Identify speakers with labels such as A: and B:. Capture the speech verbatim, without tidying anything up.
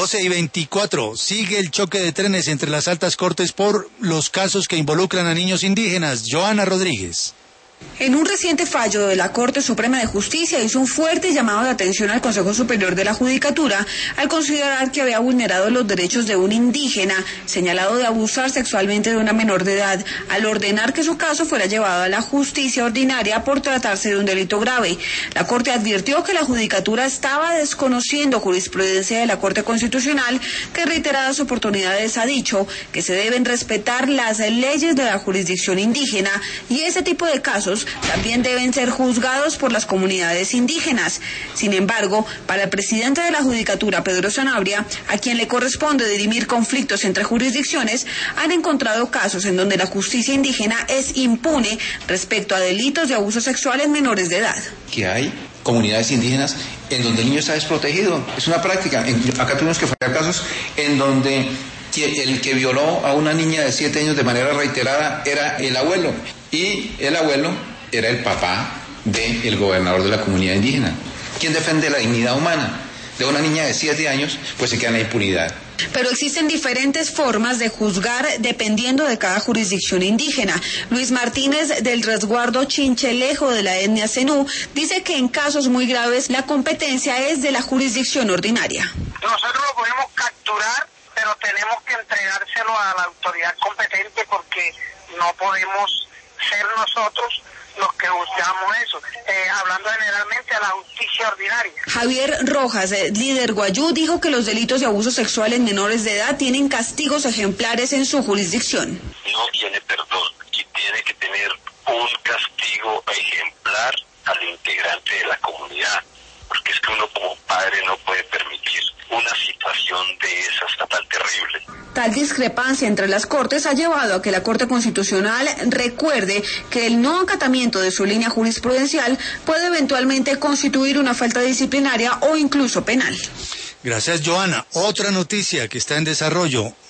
A: doce y veinticuatro. Sigue el choque de trenes entre las altas cortes por los casos que involucran a niños indígenas. Joana Rodríguez.
B: En un reciente fallo de la Corte Suprema de Justicia hizo un fuerte llamado de atención al Consejo Superior de la Judicatura al considerar que había vulnerado los derechos de un indígena señalado de abusar sexualmente de una menor de edad al ordenar que su caso fuera llevado a la justicia ordinaria por tratarse de un delito grave. La Corte advirtió que la Judicatura estaba desconociendo jurisprudencia de la Corte Constitucional que en reiteradas oportunidades ha dicho que se deben respetar las leyes de la jurisdicción indígena y ese tipo de casos también deben ser juzgados por las comunidades indígenas. Sin embargo, para el presidente de la Judicatura, Pedro Sanabria, a quien le corresponde dirimir conflictos entre jurisdicciones, han encontrado casos en donde la justicia indígena es impune respecto a delitos de abuso sexual en menores de edad.
C: Que hay comunidades indígenas en donde el niño está desprotegido. Es una práctica. Acá tuvimos que fallar casos en donde el que violó a una niña de siete años de manera reiterada era el abuelo. Y el abuelo era el papá del gobernador de la comunidad indígena. ¿Quién defiende la dignidad humana de una niña de siete años? Pues se queda en la impunidad.
B: Pero existen diferentes formas de juzgar dependiendo de cada jurisdicción indígena. Luis Martínez, del resguardo Chinchelejo de la etnia Zenú, dice que en casos muy graves la competencia es de la jurisdicción ordinaria.
D: Nosotros lo podemos capturar, pero tenemos que entregárselo a la autoridad competente porque no podemos ser nosotros los que juzgamos eso, eh, hablando generalmente a la justicia ordinaria.
B: Javier Rojas, líder Guayú, dijo que los delitos de abuso sexual en menores de edad tienen castigos ejemplares en su jurisdicción.
E: No tiene perdón y tiene que tener un castigo ejemplar al integrante de la comunidad, porque es que uno como padre no puede permitir una situación de esas tan terrible.
B: Tal discrepancia entre las Cortes ha llevado a que la Corte Constitucional recuerde que el no acatamiento de su línea jurisprudencial puede eventualmente constituir una falta disciplinaria o incluso penal.
A: Gracias, Joana. Otra noticia que está en desarrollo.